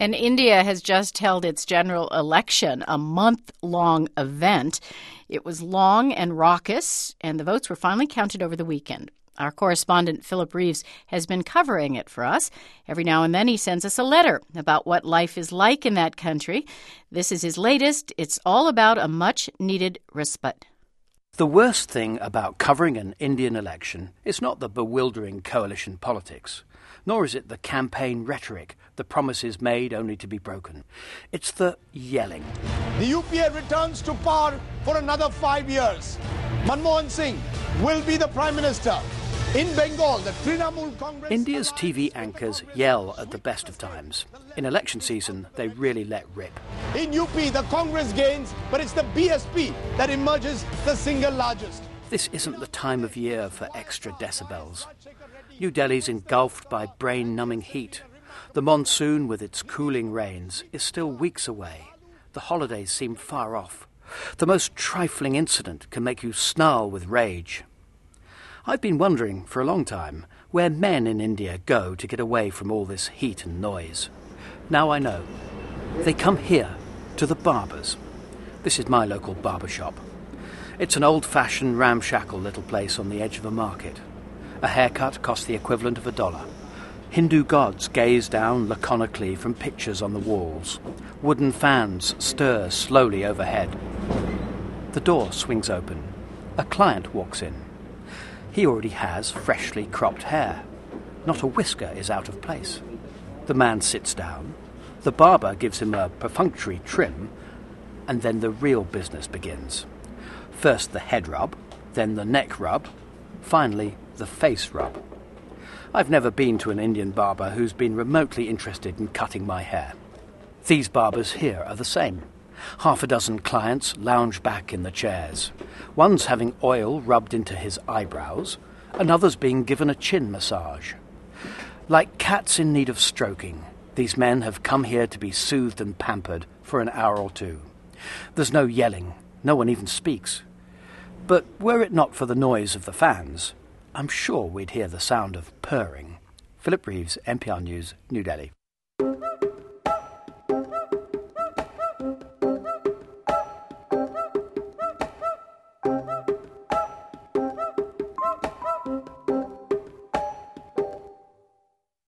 And India has just held its general election, a month-long event. It was long and raucous, and the votes were finally counted over the weekend. Our correspondent, Philip Reeves, has been covering it for us. Every now and then he sends us a letter about what life is like in that country. This is his latest. It's all about a much-needed respite. The worst thing about covering an Indian election is not the bewildering coalition politics, nor is it the campaign rhetoric, the promises made only to be broken. It's the yelling. The UPA returns to power for another 5 years. Manmohan Singh will be the Prime Minister. In Bengal, the Trinamool Congress... India's TV anchors yell at the best of times. In election season, they really let rip. In UP, the Congress gains, but it's the BSP that emerges the single largest. This isn't the time of year for extra decibels. New Delhi's engulfed by brain-numbing heat. The monsoon, with its cooling rains, is still weeks away. The holidays seem far off. The most trifling incident can make you snarl with rage. I've been wondering for a long time where men in India go to get away from all this heat and noise. Now I know. They come here, to the barbers. This is my local barber shop. It's an old-fashioned, ramshackle little place on the edge of a market. A haircut costs the equivalent of $1. Hindu gods gaze down laconically from pictures on the walls. Wooden fans stir slowly overhead. The door swings open. A client walks in. He already has freshly cropped hair. Not a whisker is out of place. The man sits down. The barber gives him a perfunctory trim, and then the real business begins. First the head rub, then the neck rub, finally the face rub. I've never been to an Indian barber who's been remotely interested in cutting my hair. These barbers here are the same. Half a dozen clients lounge back in the chairs. One's having oil rubbed into his eyebrows, another's being given a chin massage. Like cats in need of stroking, these men have come here to be soothed and pampered for an hour or two. There's no yelling, no one even speaks. But were it not for the noise of the fans, I'm sure we'd hear the sound of purring. Philip Reeves, NPR News, New Delhi.